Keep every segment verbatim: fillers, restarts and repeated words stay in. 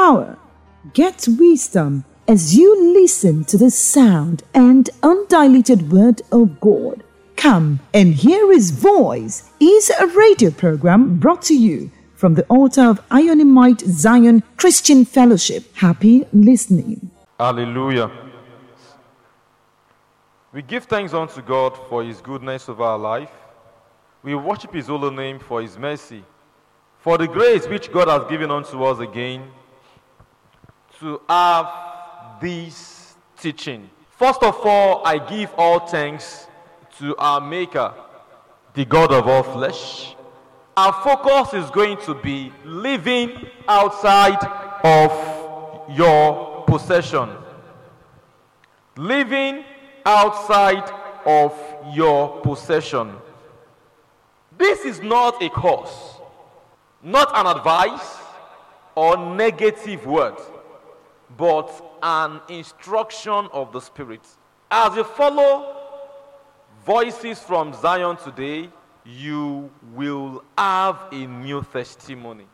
power. Get wisdom as you listen to the sound and undiluted word of God. Come and hear His voice is a radio program brought to you from the altar of Ionimite Zion Christian Fellowship. Happy listening. Hallelujah. We give thanks unto God for His goodness of our life. We worship His holy name for His mercy, for the grace which God has given unto us again to have this teaching. First of all, I give all thanks to our Maker, the God of all flesh. Our focus is going to be living outside of your possession. Living outside of your possession. This is not a curse, not an advice or negative word, but an instruction of the Spirit. As you follow voices from Zion today, you will have a new testimony.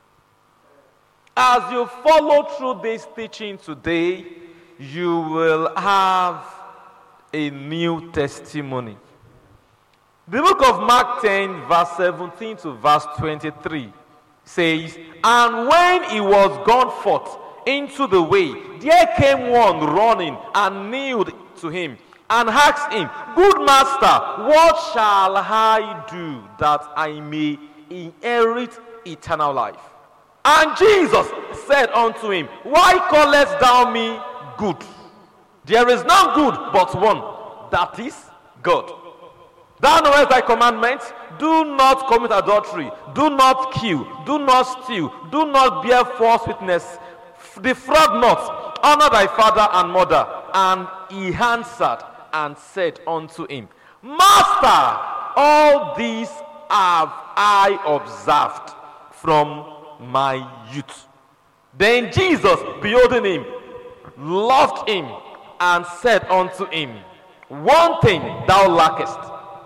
As you follow through this teaching today, you will have a new testimony. The book of Mark ten, verse seventeen to verse twenty-three says, "And when he was gone forth into the way, there came one running and kneeled to him and asked him, Good master, what shall I do that I may inherit eternal life? And Jesus said unto him, Why callest thou me good? There is none good but one, that is God. Thou knowest thy commandments, do not commit adultery, do not kill, do not steal, do not bear false witness, defraud not, honor thy father and mother. And he answered and said unto him, Master, all these have I observed from my youth. Then Jesus, beholding him, loved him, and said unto him, One thing thou lackest.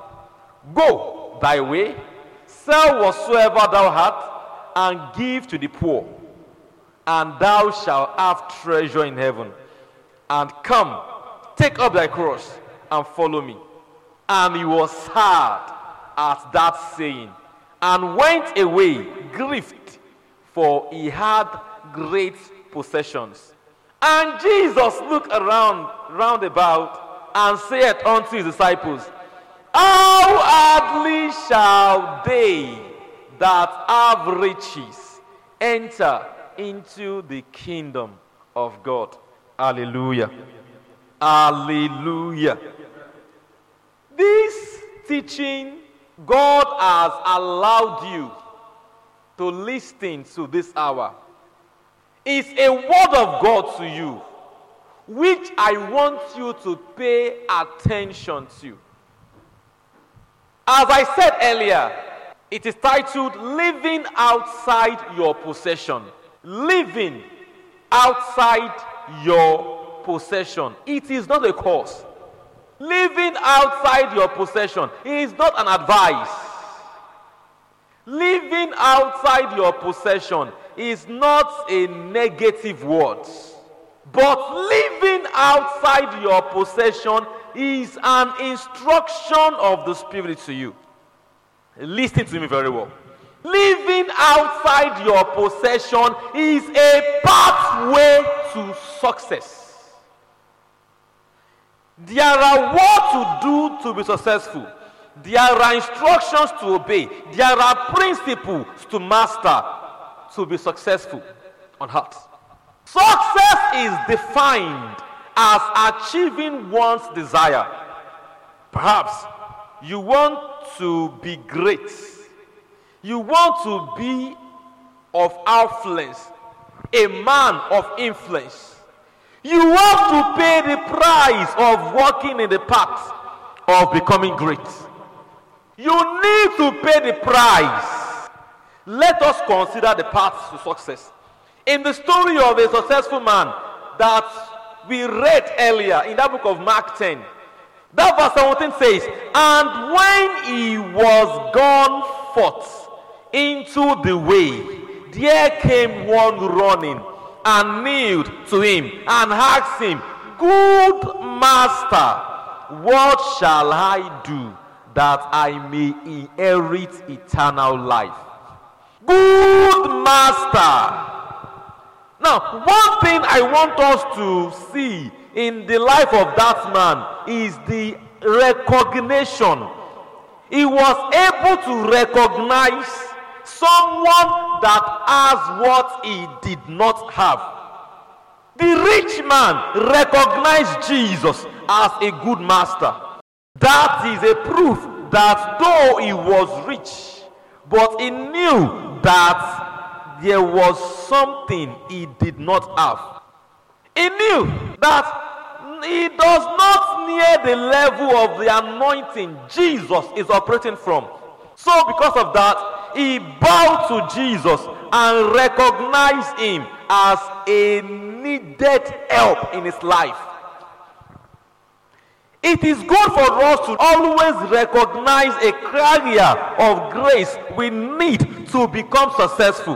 Go thy way, sell whatsoever thou hast, and give to the poor, and thou shalt have treasure in heaven. And come, take up thy cross, and follow me. And he was sad at that saying, and went away grieved, for he had great possessions. And Jesus looked around round about, and said unto his disciples, How hardly shall they that have riches enter into the kingdom of God? Hallelujah. Hallelujah. This teaching, God has allowed you to listen to this hour, is a word of God to you, which I want you to pay attention to. As I said earlier, it is titled Living Outside Your Possession. Living outside your possession. It is not a curse. Living outside your possession is not an advice. Living outside your possession is not a negative word. But living outside your possession is an instruction of the Spirit to you. Listen to me very well. Living outside your possession is a pathway to success. There are what to do to be successful. There are instructions to obey. There are principles to master to be successful on earth. Success is defined as achieving one's desire. Perhaps you want to be great. You want to be of influence, a man of influence. You have to pay the price of walking in the path of becoming great. You need to pay the price. Let us consider the path to success. In the story of a successful man that we read earlier in that book of Mark ten, that verse seventeen says, And when he was gone forth into the way, there came one running and kneeled to him and asked him, "Good master, what shall I do that I may inherit eternal life?" Good master. Now, one thing I want us to see in the life of that man is the recognition. He was able to recognize someone that has what he did not have. The rich man recognized Jesus as a good master. That is a proof that though he was rich, but he knew that there was something he did not have. He knew that he does not near the level of the anointing Jesus is operating from. So because of that, he bowed to Jesus and recognized him as a needed help in his life. It is good for us to always recognize a carrier of grace we need to become successful.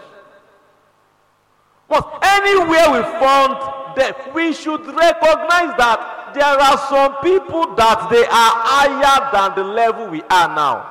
But anywhere we found them, we should recognize that there are some people that they are higher than the level we are now.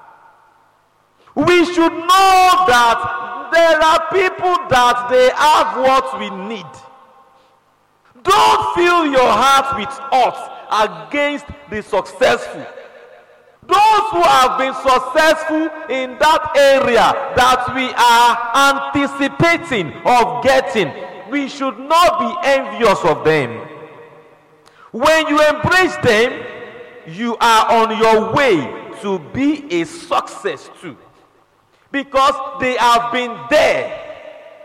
We should know that there are people that they have what we need. Don't fill your heart with odds against the successful. Those who have been successful in that area that we are anticipating of getting, we should not be envious of them. When you embrace them, you are on your way to be a success too, because they have been there.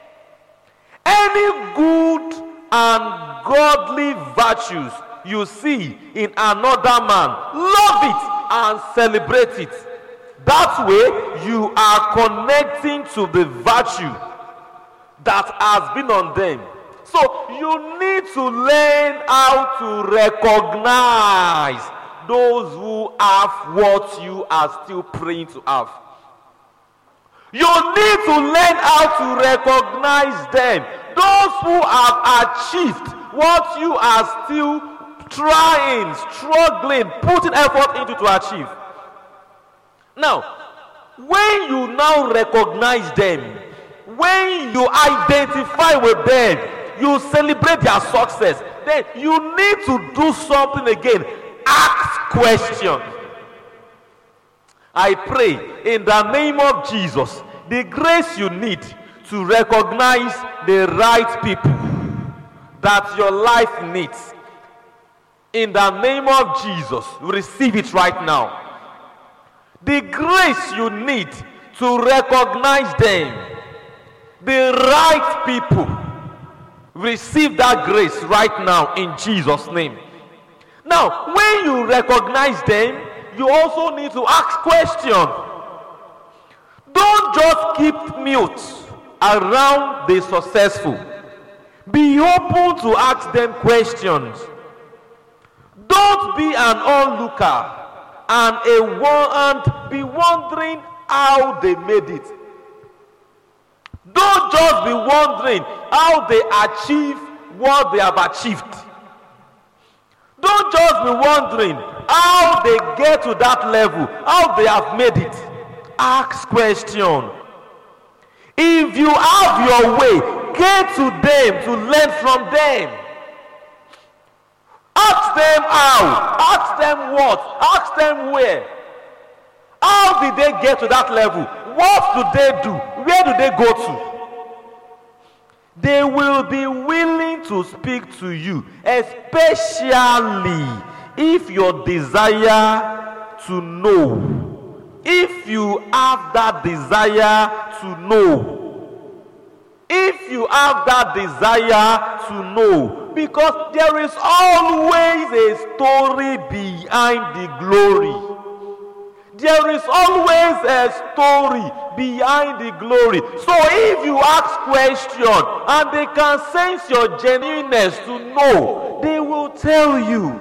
Any good and godly virtues you see in another man, love it and celebrate it. That way you are connecting to the virtue that has been on them. So you need to learn how to recognize those who have what you are still praying to have. You need to learn how to recognize them. Those who have achieved what you are still trying, struggling, putting effort into to achieve. Now, when you now recognize them, when you identify with them, you celebrate their success, then you need to do something again. Ask questions. I pray in the name of Jesus, the grace you need to recognize the right people that your life needs. In the name of Jesus, receive it right now. The grace you need to recognize them, the right people, receive that grace right now in Jesus' name. Now, when you recognize them, you also need to ask questions. Don't just keep mute around the successful. Be open to ask them questions. Don't be an onlooker and a and be wondering how they made it. Don't just be wondering how they achieve what they have achieved. Don't just be wondering how they get to that level, how they have made it. Ask questions. If you have your way, get to them to learn from them. Ask them how. Ask them what. Ask them where. How did they get to that level? What do they do? Where do they go to? They will be willing to speak to you, especially if your desire to know. If you have that desire to know. If you have that desire to know. Because there is always a story behind the glory. There is always a story behind the glory. So if you ask questions and they can sense your genuineness to know, they will tell you.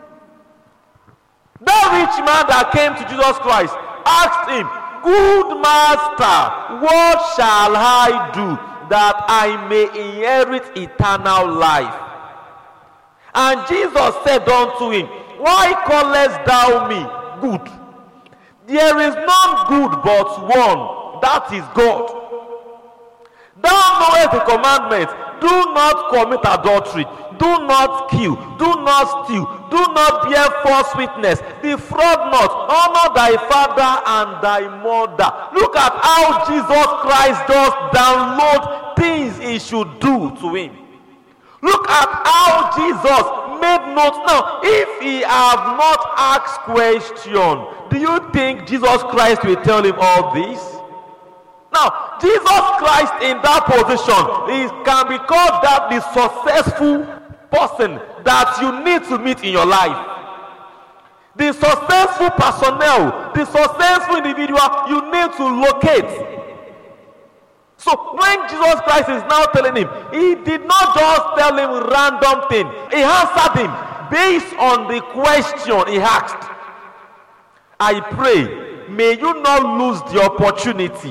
That rich man that came to Jesus Christ asked him, "Good master, what shall I do that I may inherit eternal life. And Jesus said unto him, Why callest thou me good? There is none good but one, that is God. Thou knowest the commandment, do not commit adultery, do not kill, do not steal, do not bear false witness, defraud not, honor thy father and thy mother. Look at how Jesus Christ does download things he should do to him. Look at how Jesus made notes. Now, if he have not asked question, do you think Jesus Christ will tell him all this? Now, Jesus Christ in that position is, can be called that the successful person that you need to meet in your life. The successful personnel, the successful individual you need to locate. So when Jesus Christ is now telling him, he did not just tell him random thing. He answered him based on the question he asked. I pray, may you not lose the opportunity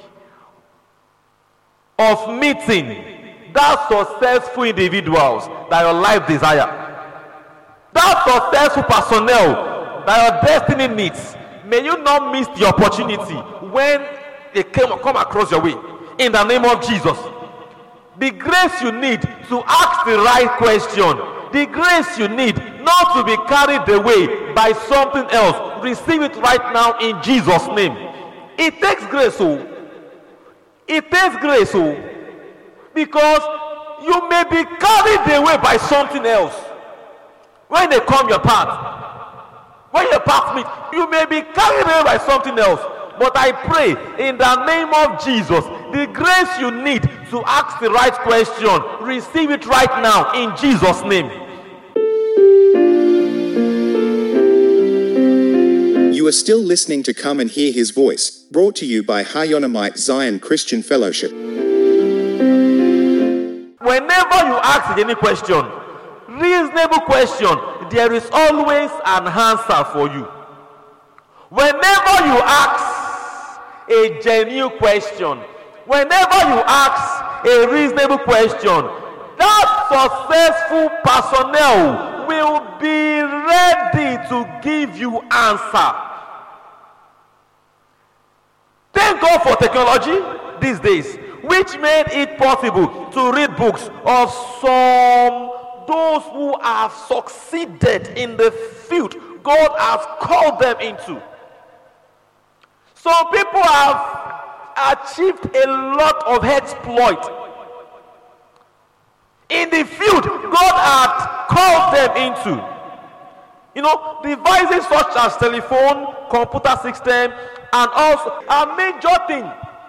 of meeting that successful individuals that your life desire, that successful personnel that your destiny needs. May you not miss the opportunity when they came, come across your way. In the name of Jesus, the grace you need to ask the right question, the grace you need not to be carried away by something else, receive it right now in Jesus' name. It takes grace, oh. It takes grace, oh, because you may be carried away by something else. When they come your path, when your path meet, you may be carried away by something else. But I pray in the name of Jesus, the grace you need to ask the right question, receive it right now in Jesus' name. You are still listening to Come and Hear His Voice, brought to you by Hayonamite Zion Christian Fellowship. Whenever you ask any question, reasonable question, there is always an answer for you. Whenever you ask a genuine question, whenever you ask a reasonable question, that successful personnel will be ready to give you answer. Thank God for technology these days, which made it possible to read books of some those who have succeeded in the field God has called them into. Some people have achieved a lot of exploit in the field God had called them into. You know, devices such as telephone, computer system, and also a major thing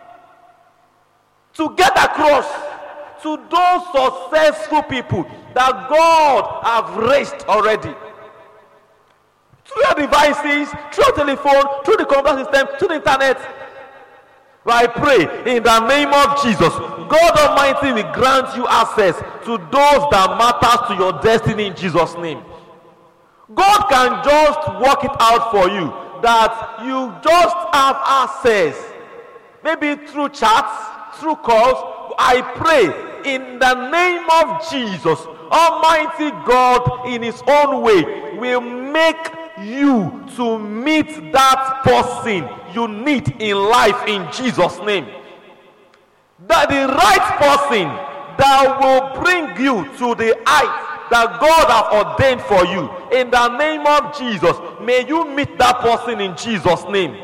to get across to those successful people that God have raised already. Through your devices, through your telephone, through the computer system, through the internet. I pray in the name of Jesus, God Almighty will grant you access to those that matters to your destiny in Jesus' name. God can just work it out for you, that you just have access, maybe through chats, through calls. I pray in the name of Jesus, Almighty God in his own way will make you to meet that person you need in life in Jesus' name. That the right person that will bring you to the height that God has ordained for you. In the name of Jesus, may you meet that person in Jesus' name.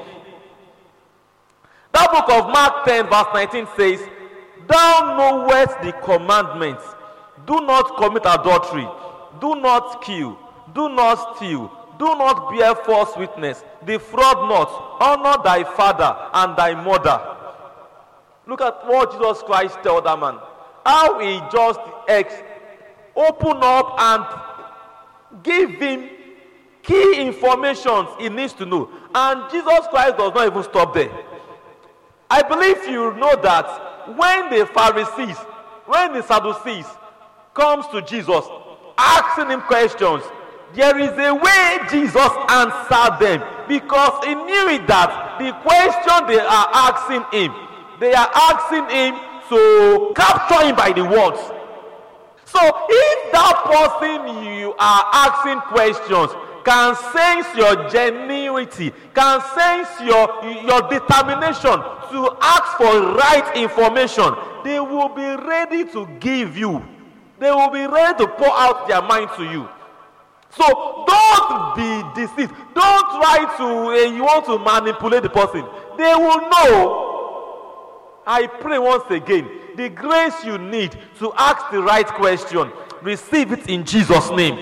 That book of Mark ten verse nineteen says, Thou knowest the commandments. Do not commit adultery. Do not kill. Do not steal. Do not bear false witness. Defraud not. Honor thy father and thy mother. Look at what Jesus Christ told that man. How he just ex- open up and give him key information he needs to know. And Jesus Christ does not even stop there. I believe you know that when the Pharisees, when the Sadducees comes to Jesus, asking him questions, there is a way Jesus answered them, because he knew it that the question they are asking him, they are asking him to capture him by the words. So if that person you are asking questions can sense your genuinity, can sense your, your determination to ask for right information, they will be ready to give you. They will be ready to pour out their mind to you. So don't be deceived. Don't try to, uh, you want to manipulate the person. They will know. I pray once again, the grace you need to ask the right question, receive it in Jesus' name.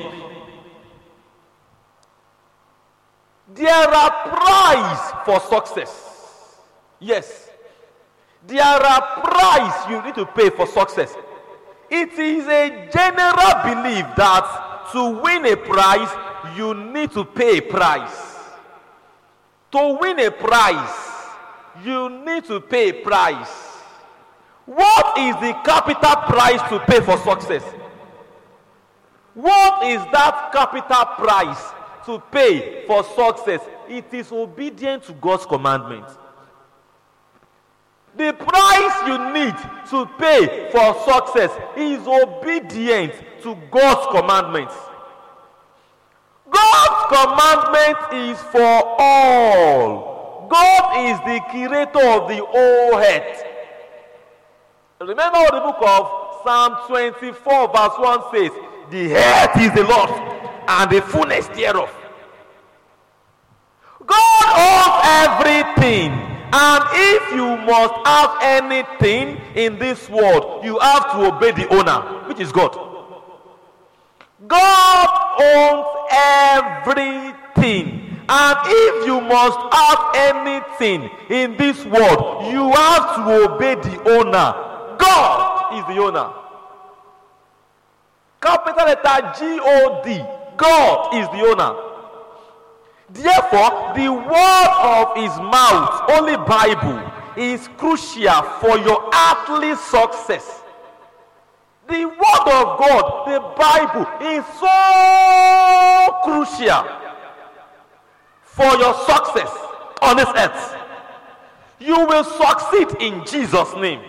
There are prices for success. Yes. There are prices you need to pay for success. It is a general belief that to win a prize, you need to pay a price. To win a prize, you need to pay a price. What is the capital price to pay for success? What is that capital price to pay for success? It is obedience to God's commandment. The price you need to pay for success is obedience to God's commandments. God's commandment is for all. God is the creator of the whole earth. Remember what the book of Psalm twenty-four verse one says, the earth is the Lord and the fullness thereof. God owns everything, and if you must have anything in this world, you have to obey the owner, which is God. God owns everything, and if you must have anything in this world, you have to obey the owner. God is the owner. Capital letter G O D. God is the owner. Therefore, the word of his mouth, only Bible, is crucial for your earthly success. The word of God, the Bible, is so crucial for your success on this earth. You will succeed in Jesus' name.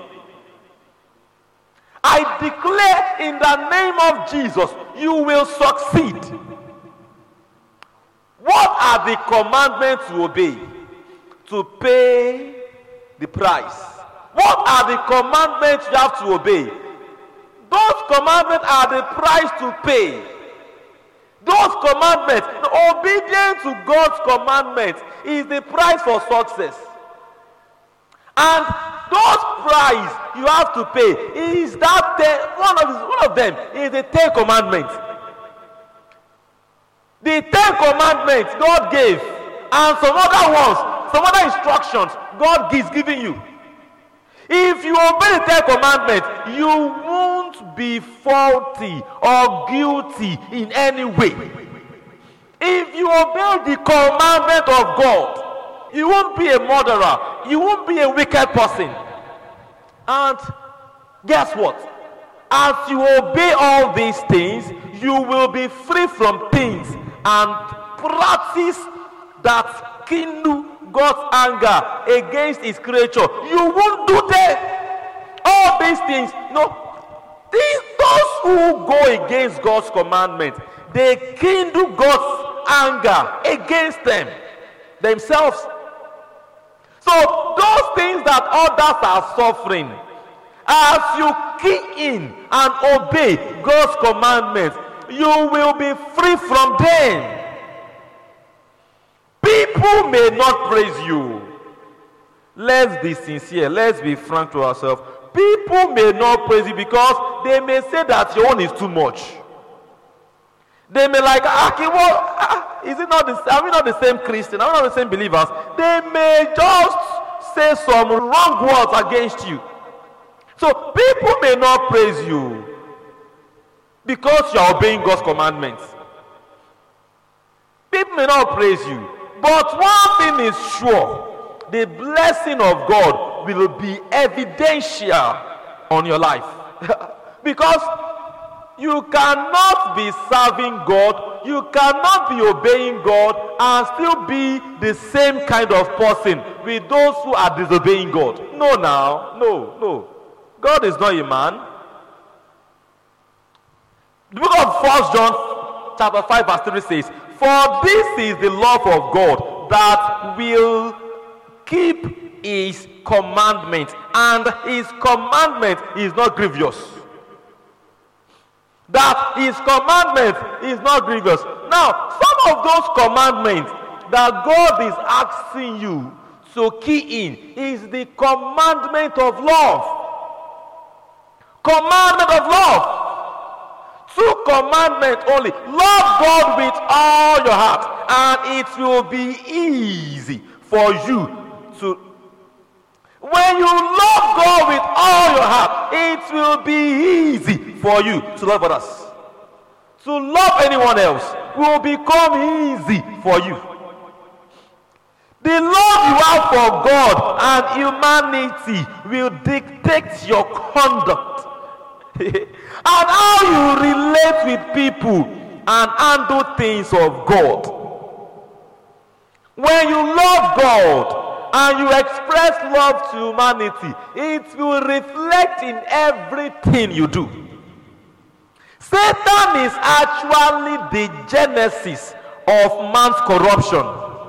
I declare in the name of Jesus, you will succeed. What are the commandments to obey? To pay the price. What are the commandments you have to obey? Those commandments are the price to pay. Those commandments, the obedience to God's commandments is the price for success. And those price you have to pay is that ten, one of one of them is the Ten Commandments. The Ten Commandments God gave, and some other ones, some other instructions God is giving you. If you obey the Ten Commandments, you won't be faulty or guilty in any way. If you obey the commandment of God, you won't be a murderer. You won't be a wicked person. And guess what? As you obey all these things, you will be free from things and practice that kindle God's anger against his creature. You won't do that. All these things. No. These, those who go against God's commandment, they kindle God's anger against them themselves. So those things that others are suffering, as you key in and obey God's commandments, you will be free from them. People may not praise you. Let's be sincere. Let's be frank to ourselves. People may not praise you because they may say that your own is too much. They may like, ah, well, ah, is it not the, are we not the same Christian? Are we not the same believers? They may just say some wrong words against you. So people may not praise you because you are obeying God's commandments. People may not praise you. But one thing is sure, the blessing of God will be evidential on your life. Because you cannot be serving God, you cannot be obeying God and still be the same kind of person with those who are disobeying God. No, now, no, no. God is not a man. The book of First John chapter five verse three says, for this is the love of God, that will keep his commandment, and his commandment is not grievous. That his commandment is not grievous. Now, some of those commandments that God is asking you to key in is the commandment of love. Commandment of love. Two commandments only. Love God with all your heart, and it will be easy for you to. When you love God with all your heart, it will be easy for you to love others. To love anyone else will become easy for you. The love you have for God and humanity will dictate your conduct and how you relate with people and handle things of God. When you love God and you express love to humanity, it will reflect in everything you do. Satan is actually the genesis of man's corruption.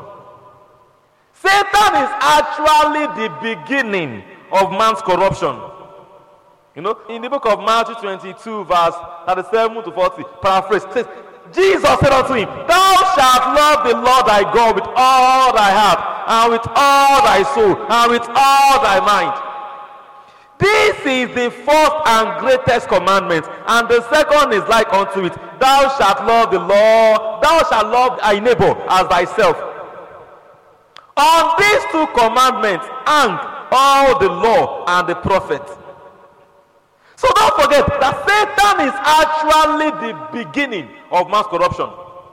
Satan is actually the beginning of man's corruption. You know, in the book of Matthew twenty-two, verse thirty-seven to forty, paraphrase, says, Jesus said unto him, thou shalt love the Lord thy God with all thy heart, and with all thy soul, and with all thy mind. This is the first and greatest commandment, and the second is like unto it, thou shalt love the Lord, thou shalt love thy neighbor as thyself. On these two commandments hang all the law and the prophets. So don't forget that Satan is actually the beginning of man's corruption.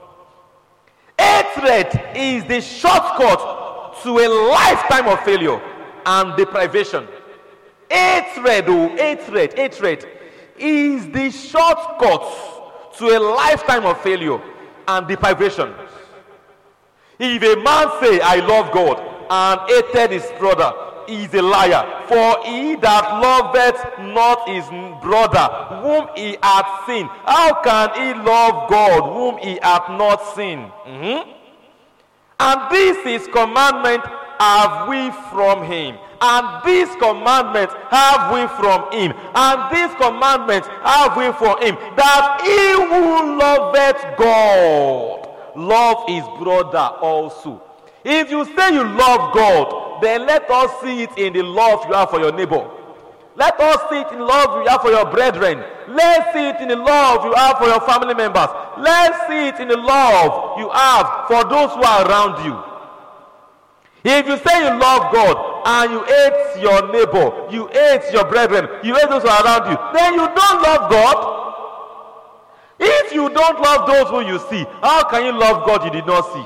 Hatred is the shortcut to a lifetime of failure and deprivation. Hatred, oh, hatred, hatred is the shortcut to a lifetime of failure and deprivation. If a man say, I love God, and hated his brother, he is a liar. For he that loveth not his brother, whom he hath seen, how can he love God, whom he hath not seen? Mm-hmm. And this is commandment have we from him, and this commandment have we from him, and this commandment have we from him, that he who loveth God love his brother also. If you say you love God, then let us see it in the love you have for your neighbor. Let us see it in the love you have for your brethren. Let's see it in the love you have for your family members. Let's see it in the love you have for those who are around you. If you say you love God and you hate your neighbor, you hate your brethren, you hate those who are around you, then you don't love God. If you don't love those who you see, how can you love God you did not see?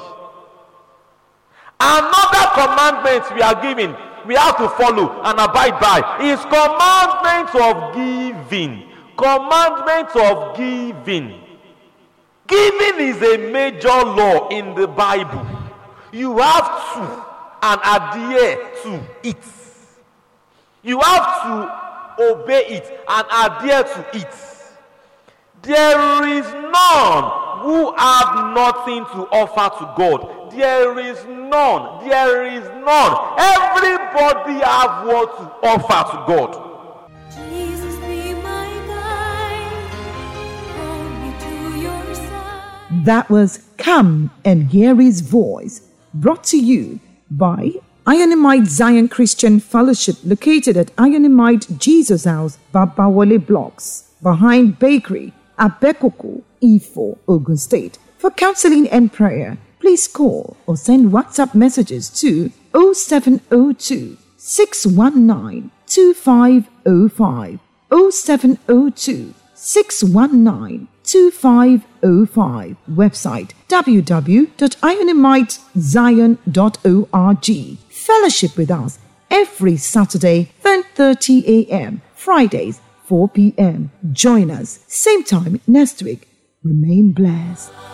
Another commandment we are given, we have to follow and abide by, is commandment of giving. Commandment of giving. Giving is a major law in the Bible. You have to and adhere to it. You have to obey it and adhere to it. There is none who have nothing to offer to God. There is none. There is none. Everybody have what to offer to God. Jesus, be my guide. Hold me to your side. That was Come and Hear His Voice, brought to you by Ionimite Zion Christian Fellowship, located at Ionimite Jesus House, Babawale Blocks, behind Bakery, Abekoko, Ifo, Ogun State. For counseling and prayer, please call or send WhatsApp messages to oh seven oh two, six one nine, two five oh five, oh seven oh two, six one nine, two five oh five. Website w w w dot ionimite zion dot org. Fellowship with us every Saturday, ten thirty a.m., Fridays, four p.m. Join us same time next week. Remain blessed.